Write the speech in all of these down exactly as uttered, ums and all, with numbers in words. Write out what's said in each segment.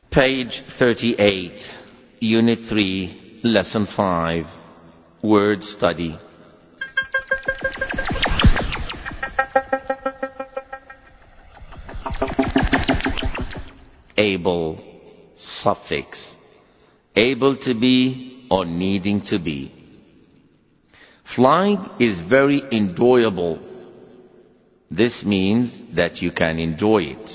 Page thirty-eight, Unit three, Lesson five, Word Study. Able, suffix, able to be or needing to be. Flying is very enjoyable. This means that you can enjoy it.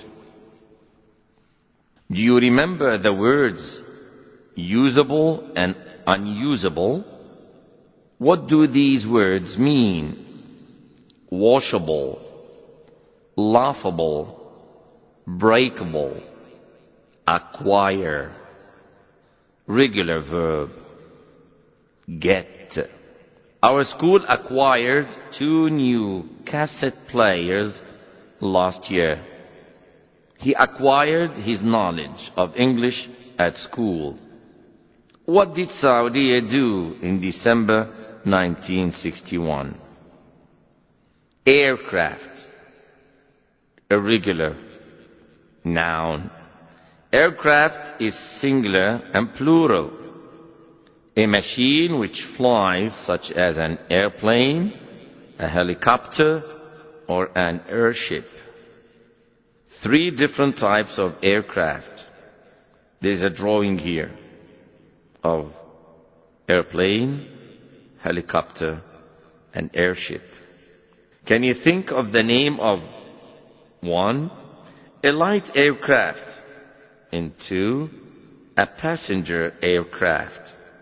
Do you remember the words usable and unusable? What do these words mean? Washable, laughable, breakable, acquire, regular verb, get. Our school acquired two new cassette players last year. He acquired his knowledge of English at school. What did Saudi do in December nineteen sixty-one? Aircraft, irregular, noun. Aircraft is singular and plural. A machine which flies, such as an airplane, a helicopter, or an airship. Three different types of aircraft. There's a drawing here of airplane, helicopter, and airship. Can you think of the name of one? A light aircraft. And two, a passenger aircraft.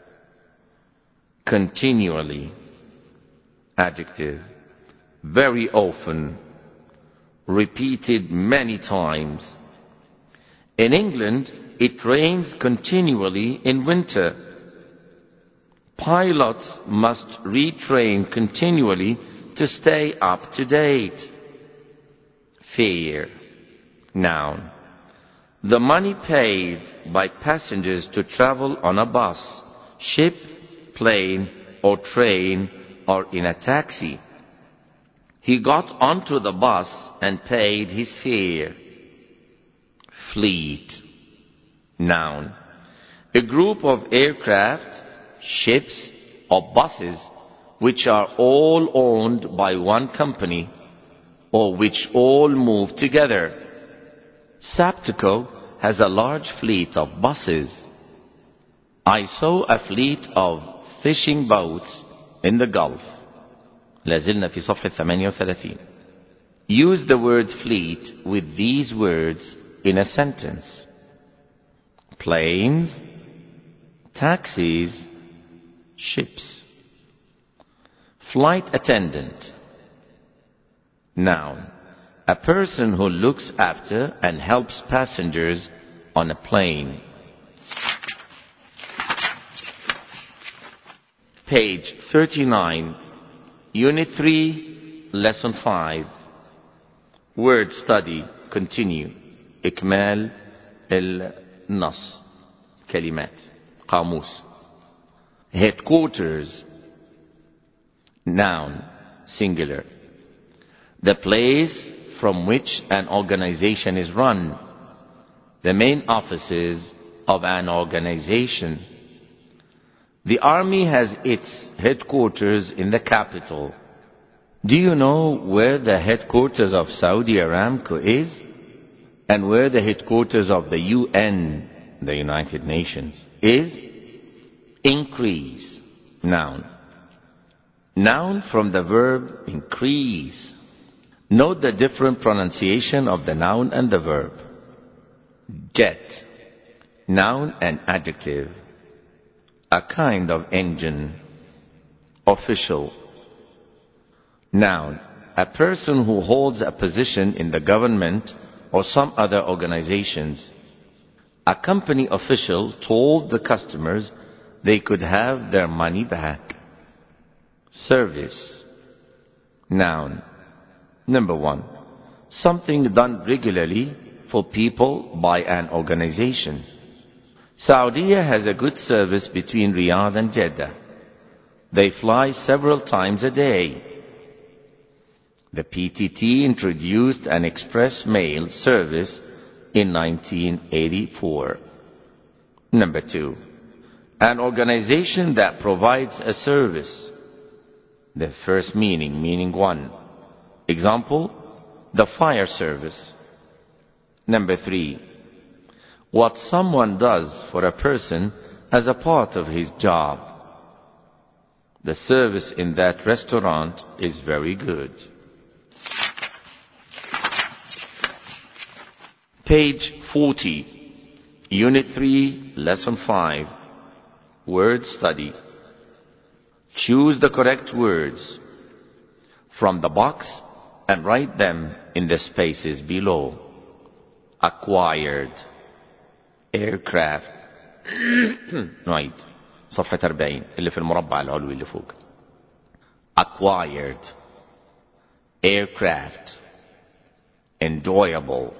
Continually, adjective, very often, repeated many times. In England, it rains continually in winter. Pilots must retrain continually to stay up to date. Fare, noun. The money paid by passengers to travel on a bus, ship, plane, or train, or in a taxi. He got onto the bus and paid his fare. Fleet, noun. A group of aircraft, ships, or buses which are all owned by one company or which all move together. Saptico has a large fleet of buses. I saw a fleet of fishing boats in the Gulf. لازلنا في صفحة ثمانية وثلاثين. Use the word fleet with these words in a sentence. Planes, taxis, ships. Flight attendant, noun. A person who looks after and helps passengers on a plane. Page thirty-nine, Unit three, Lesson five. Word study. Continue. إكمال النص. كلمات. قاموس. Headquarters. Noun. Singular. The place from which an organization is run. The main offices of an organization. The army has its headquarters in the capital. Do you know where the headquarters of Saudi Aramco is? And where the headquarters of the U N, the United Nations, is? Increase, noun. Noun from the verb increase. Note the different pronunciation of the noun and the verb. Jet, noun and adjective. A kind of engine. Official, noun. A person who holds a position in the government or some other organizations. A company official told the customers they could have their money back. Service, noun. Number one, something done regularly for people by an organization. Saudi has a good service between Riyadh and Jeddah. They fly several times a day. The P T T introduced an express mail service in nineteen eighty-four. Number two, an organization that provides a service. The first meaning, meaning one. Example, the fire service. Number three, what someone does for a person as a part of his job. The service in that restaurant is very good. Page forty, Unit three, Lesson five, Word Study. Choose the correct words from the box and write them in the spaces below. Acquired, aircraft. نعيد صفحة أربعين اللي في المربع العلوي اللي فوق. Acquired, aircraft, enjoyable,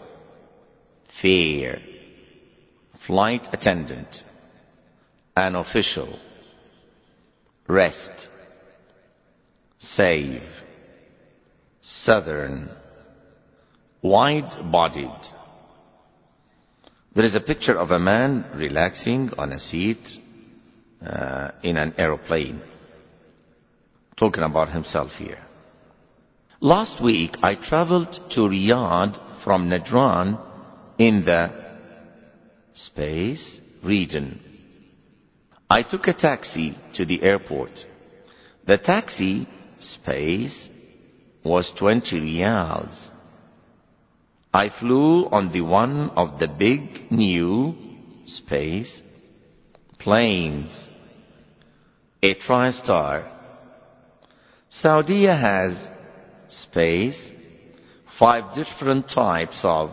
fair, flight attendant, an official, rest, save, southern, wide-bodied. There is a picture of a man relaxing on a seat uh, in an aeroplane, talking about himself here. Last week I traveled to Riyadh from Najran in the space region. I took a taxi to the airport. The taxi space was twenty riyals. I flew on the one of the big new space planes, a TriStar. Saudi has space, five different types of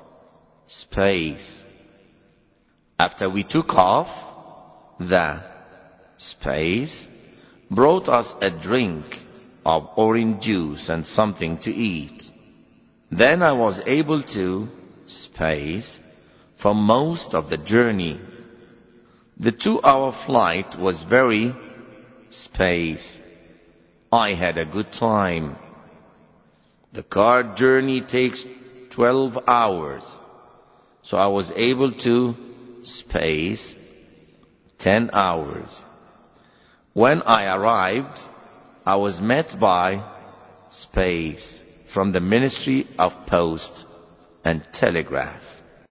space. After we took off, the space brought us a drink of orange juice and something to eat. Then I was able to space for most of the journey. The two-hour flight was very space. I had a good time. The car journey takes twelve hours, so I was able to space ten hours. When I arrived, I was met by space from the Ministry of Post and Telegraph.